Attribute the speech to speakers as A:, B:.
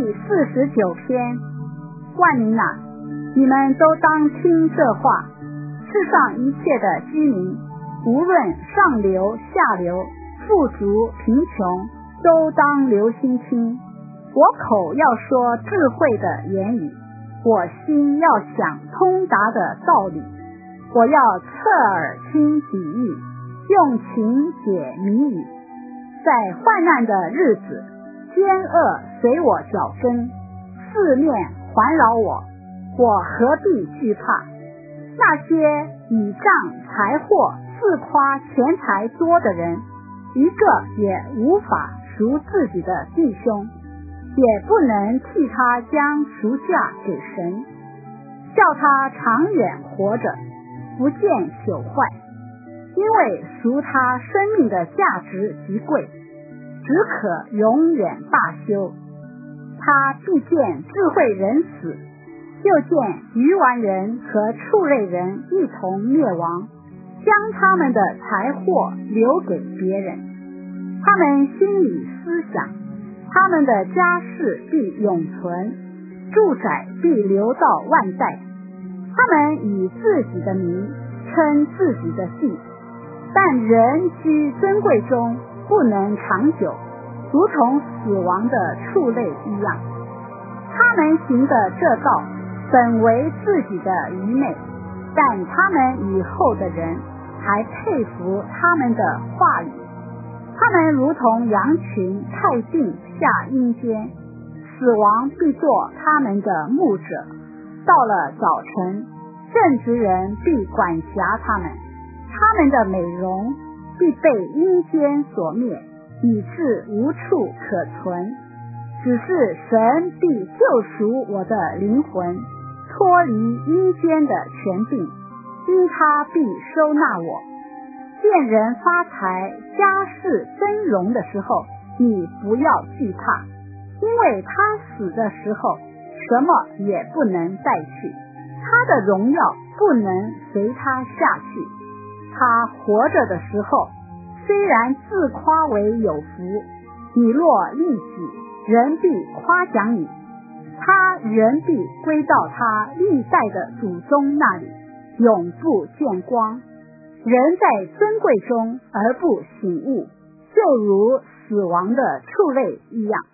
A: 49篇。万民啊，你们都当听这话，世上一切的居民，无论上流下流，富足贫穷，都当留心听。我口要说智慧的言语，我心要想通达的道理。我要侧耳听比喻，用情解谜语。在患难的日子，奸恶随我脚跟，四面环绕我，我何必惧怕？那些倚仗财货自夸钱财多的人，一个也无法赎自己的弟兄，也不能替他将赎价给神，叫他长远活着，不见朽坏。因为赎他生命的价值极贵，只可永远罢休。他必见智慧人死，又见愚顽人和畜类人一同灭亡，将他们的财货留给别人。他们心里思想，他们的家世必永存，住宅必留到万代。他们以自己的名称自己的地，但人居尊贵中不能长久，如同死亡的畜类一样。他们行的这道本为自己的愚昧，但他们以后的人还佩服他们的话语。他们如同羊群太病下阴间，死亡必做他们的牧者。到了早晨，正直人必管辖他们，他们的美容必被阴间所灭，以致无处可存。只是神必救赎我的灵魂，脱离阴间的权柄，因他必收纳我。见人发财家世增荣的时候，你不要惧怕，因为他死的时候什么也不能带去，他的荣耀不能随他下去。他活着的时候，虽然自夸为有福，你若立起，人必夸奖你，他人必归到他历代的祖宗那里，永不见光。人在尊贵中而不醒悟，就如死亡的畜类一样。